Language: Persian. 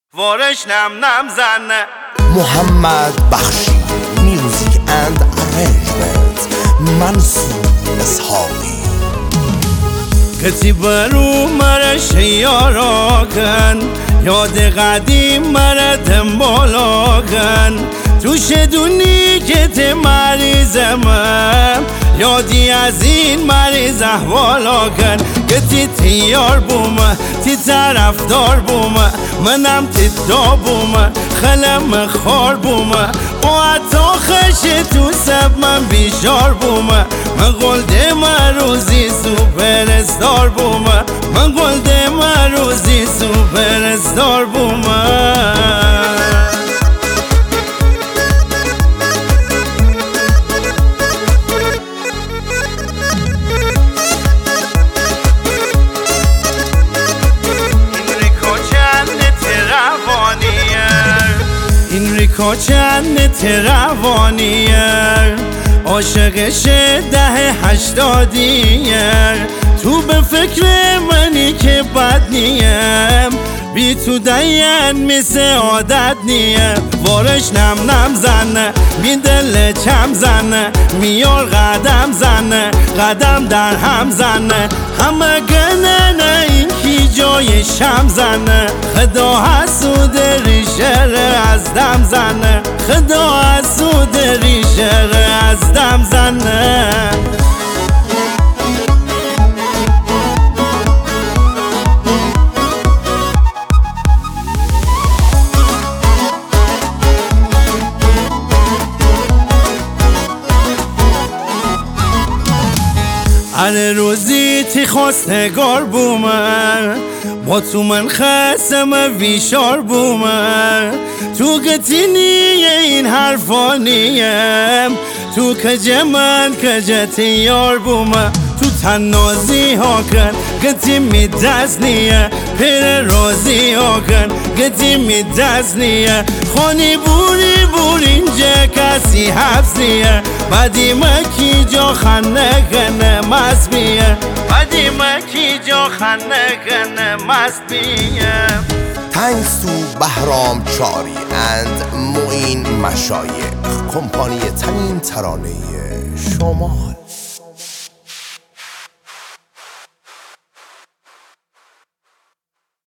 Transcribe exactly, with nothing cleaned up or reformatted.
وارش نم نم زنه محمد بخشی میوزیک اند ارنجمنت منصور اسحاقی کسی برو مرش یارا کن یاد قدیم مرا دنبالا کن تو شدونی که تی مریضمم یادی از این مریض احوالا کن که تی تیار بومه تی طرفدار بومه منم تی دا بومه خلم خار بومه و حتی خشه تو سب من بیشار بومه من قلده من روزی سوپر استار بومه من قلده من روزی سوپر استار بومه این ریکا چند تروانیه عاشقش ده هشتادیه تو به فکر منی که بد نیم بی تو دین مثل عادت نیه وارش نم نم زنه بی دل چم زنه میار قدم زنه قدم در هم زنه همه گننه این کی جای شم زنه خدا حسود ریشه از دم زنه خدا حسود ریشه از دم زنه هر روزی تی خواستگار بومه با تو من خسم ویشار بومه تو گتی نیه این حرفا نیم تو کج من کجتی یار بومه تو تنازی ها کن گتی می دست نیه پیر رازی ها کن گتی می دست نیه خانی بوری بور اینجا کسی حبس نیه بدی مکی جا خنه کنه مست بیه بدی مکی جا خنه کنه مست بیه تنکس تو بهرام چاری اند معین مشایخ کمپانی تنین ترانه شمال.